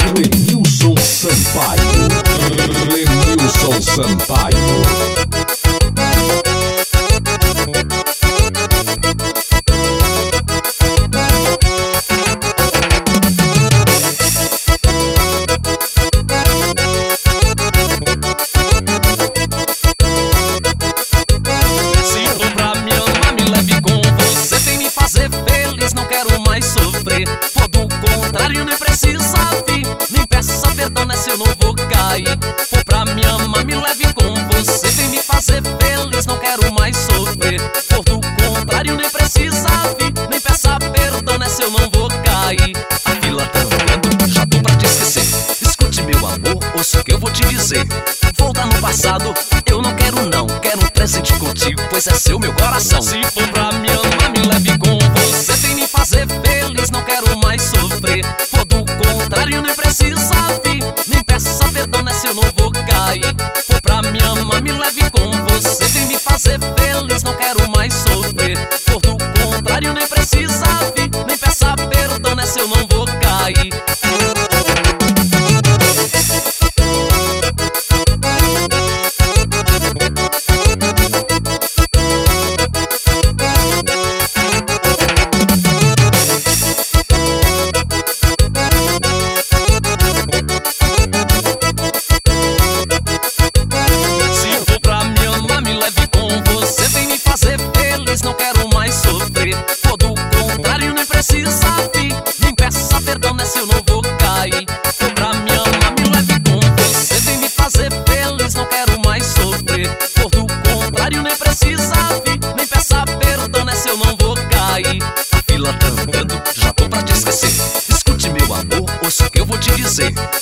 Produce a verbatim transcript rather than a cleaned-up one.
Lenilson Sampaio. Lenilson Sampaio. For do contrário nem precisa vir, nem peça perdão, né, se eu não vou cair. For pra me amar, me leve com você, vem me fazer feliz, não quero mais sofrer. For do contrário nem precisa vir, nem peça perdão, né, se eu não vou cair. A fila tá andando, já tô pra te esquecer. Escute meu amor, ouça o que eu vou te dizer. Volta no passado, eu não quero não, quero um presente contigo, pois é seu meu coração. Se for pra me amar, me leve com você, vem me fazer feliz, não quero mais sofrer. For do contrário nem precisa vir, nem peça perdão, né, se eu não vou cair. For pra me amar, me leve com você, vem me fazer feliz, não quero mais sofrer. For do contrário nem precisa vir, nem peça perdão, né, se eu não vou cair. Não quero mais sofrer. For do contrário nem precisa vir, nem peça perdão, né, se eu não vou cair. For pra me amar, me leve com você, vem me fazer feliz, não quero mais sofrer. For do contrário nem precisa vir, nem peça perdão, né, se eu não vou cair. A fila tá andando, já tô pra te esquecer. Escute meu amor, ouça o que eu vou te dizer.